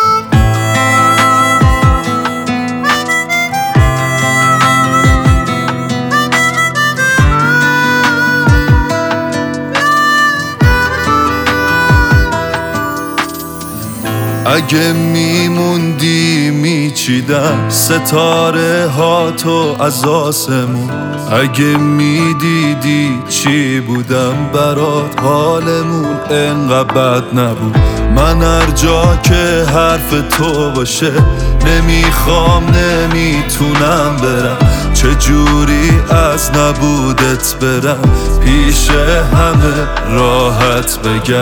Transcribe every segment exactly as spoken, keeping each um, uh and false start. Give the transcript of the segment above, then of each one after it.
اگه میموندی میچیدم ستاره ها تو از آسمون. اگه میدیدی چی بودم برات حالمون انقدر بد نبود. من هر جا که حرف تو باشه نمیخوام نمیتونم برم. چجوری از نبودت برم پیش همه راحت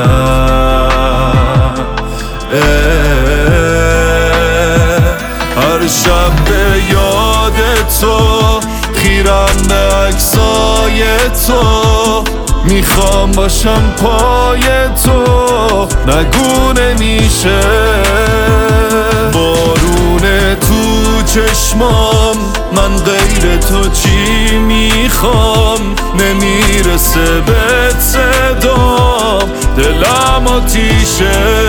بگم. هر شب به یاد تو خیرم به عکسای تو. میخوام باشم پای تو نگو نمیشه. بارونه تو چشمام من غیر تو چی میخوام. نمیرسه بهت صدام دلم آتیشه.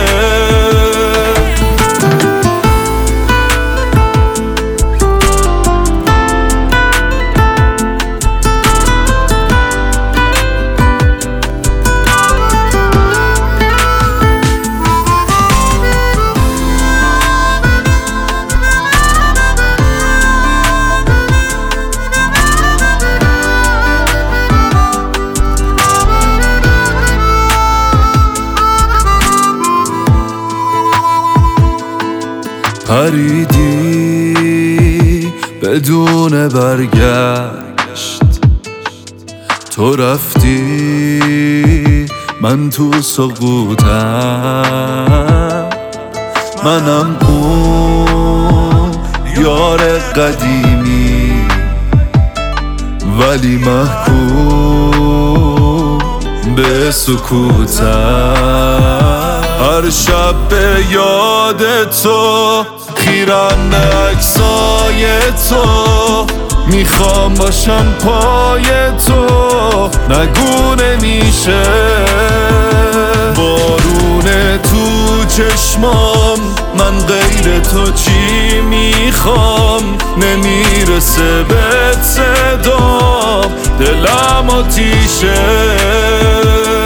پریدی بدون برگشت. تو رفتی من تو سقوطم. منم اون یار قدیمی ولی محکوم به سکوتم. هر شب به یاد تو خیرم به عکسای تو. میخوام باشم پای تو نگو نمیشه. بارونه تو چشمام من غیر تو چی میخوام. نمیرسه بهت صدام دلم آتیشه.